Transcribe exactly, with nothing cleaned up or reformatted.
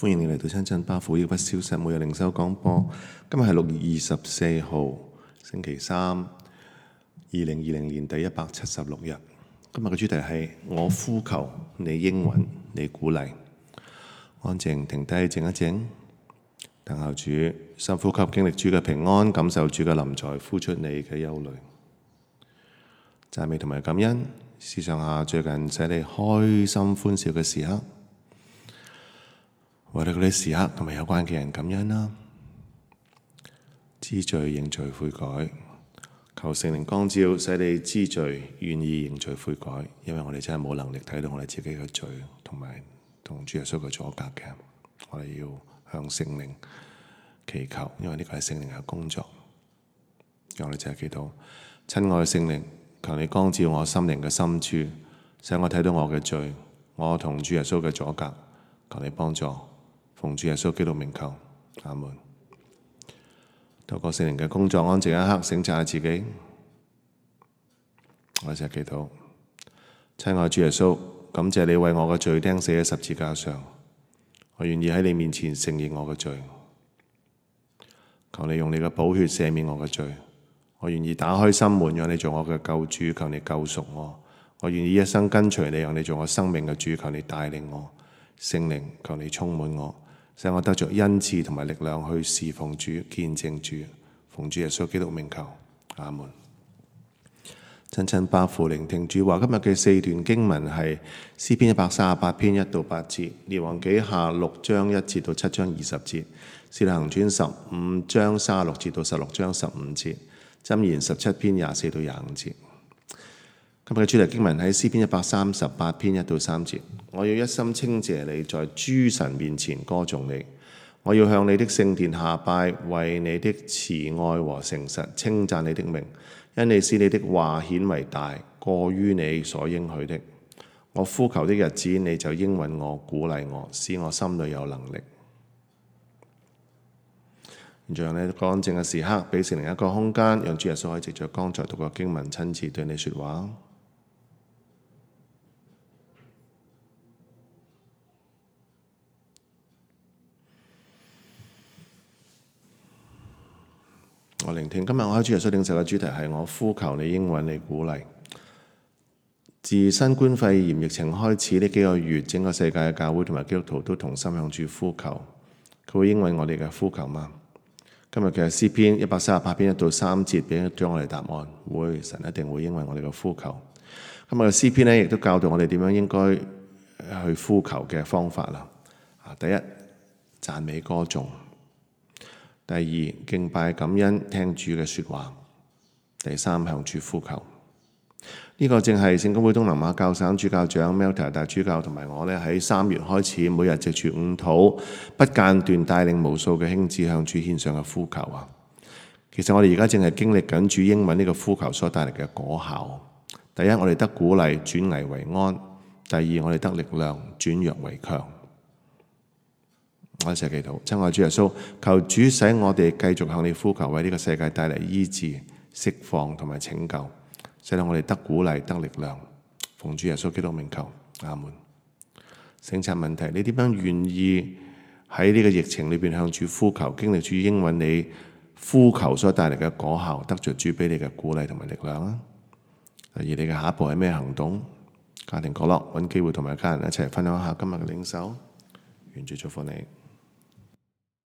歡迎你嚟到親近巴父，抑不消失每日靈修廣播。今日係六月二十四號，星期三，二零二零年第一百七十六日。今日嘅主題係我呼求你應允，你鼓勵。安靜停低，靜一靜，等候主，深呼吸，經歷主嘅平安，感受主嘅臨在，呼出你嘅憂慮。讚美同埋感恩，思想下最近使你開心歡笑嘅時刻。為咗嗰啲時刻同埋有關嘅人感恩啦，知罪認罪悔改，求聖靈光照，使你知罪願意認罪悔改。因為我哋真係冇能力睇到我哋自己嘅罪，同埋同主耶穌嘅阻隔嘅，我哋要向聖靈祈求，因為呢個係聖靈嘅工作。讓我哋真係祈禱，親愛嘅聖靈，求你光照我心靈嘅深處，使我睇到我嘅罪，我同主耶穌嘅阻隔，求你幫助。奉主耶穌基督名求，阿門。透過聖靈嘅工作，安靜一刻，省察下自己。我一齊祈禱，親愛主耶穌，感謝你為我嘅罪釘死喺十字架上，我願意喺你面前承認我嘅罪。求你用你嘅寶血赦免我嘅罪，我願意打開心門，讓你做我嘅救主。求你救贖我，我願意一生跟隨你，讓你做我生命嘅主。求你帶領我，聖靈，求你充滿我，使我得着恩賜同埋力量去侍奉主、見證主。奉主耶穌基督名求，阿門。親親巴父，聆聽主話。今日嘅四段經文係詩篇一百三十八篇一到八節，列王紀下六章一節到七章二十節，使徒行傳十五章三十六節到十六章十五節，箴言十七篇廿四到廿五節。今日嘅主題經文喺詩篇一百三十八篇一到三節。我要一心稱謝你，在諸神面前歌頌你。我要向你的聖殿下拜，為你的慈愛和誠實稱讚你的名，因你使你的話顯為大，過於你所應許的。我呼求的日子，你就應允我，鼓勵我，使我心裏有能力。現在呢個安靜嘅時刻，俾聖靈一個空間，讓主耶穌可以藉着剛才讀嘅經文親自對你說話。我聆聽今日我喺主耶穌領受嘅主題係我呼求你應允，你鼓勵。自新冠肺炎疫情開始呢幾個月，整個世界嘅教會同埋基督徒都同心向主呼求，佢會應允我哋嘅呼求嗎？今日嘅詩篇一百三十八篇一到三節俾咗我哋答案，會，神一定會應允我哋嘅呼求。今日嘅詩篇呢，亦都教導我哋點樣應該去呼求嘅方法啦。第一，讚美歌頌。第二，敬拜感恩，聽主嘅說話。第三，向主呼求。呢、這個正係聖公會東南亞教省主教長 Melta 大主教同埋我呢喺三月開始，每日藉住午禱不間斷帶領無數嘅兄姊向主獻上嘅呼求啊！其實我哋而家正係經歷緊主應允呢個呼求所帶嚟嘅果效。第一，我哋得鼓勵，轉危為安；第二，我哋得力量，轉弱為強。我一齊祈禱，親愛主耶穌，求主使我哋繼續向你呼求，為呢個世界帶嚟醫治、釋放同埋拯救，使到我哋得鼓勵、得力量。奉主耶穌基督名求，阿門。省察問題，你點樣願意喺呢個疫情裏邊向主呼求，經歷主應允你呼求所帶嚟嘅果效，得着主俾你嘅鼓勵同埋力量啊？而你嘅下一步係咩行動？家庭角落揾機會同埋家人一齊分享下今日嘅領受，願主祝福你。